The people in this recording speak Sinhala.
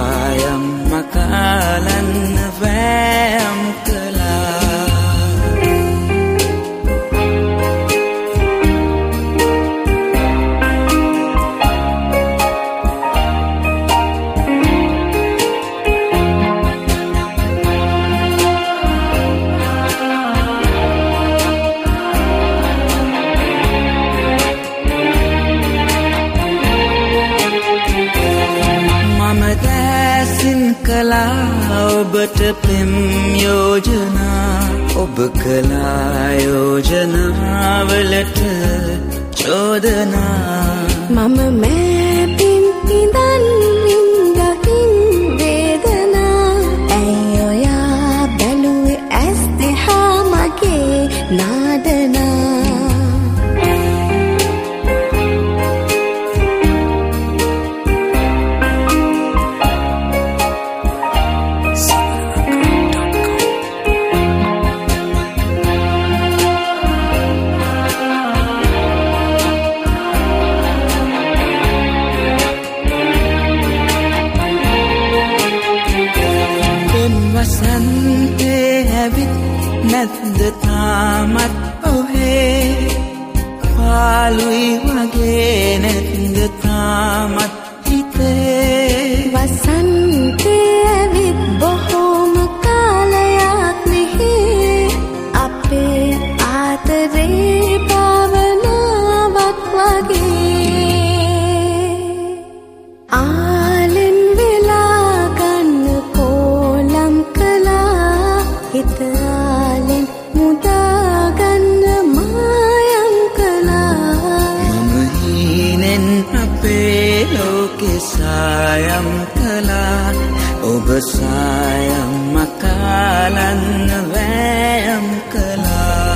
sayang makalan vayam kala kala ඔබට පෙම් යෝජනා ඔබ කලා යෝජනාවලට චෝදනා මම මෑපින් ඉඳන් වින්දකින් වේදනා ඇයි ඔයා බැලුවේ ඇස් දෙහා මගේ නාදනා නැද්ද තාමත් ඔහේ පාළුයි වගේ නැද්ද තාමත් හිතේ වසන්තේ ඇවිත් බොහෝම කාලයක් මෙහි අපේ ආදරේ භාවනාවක් වගේ ආලෙන් වෙලා ගන්න පෝලම් කළා හිත sayang kala ඔබ sayang makalan vayam kala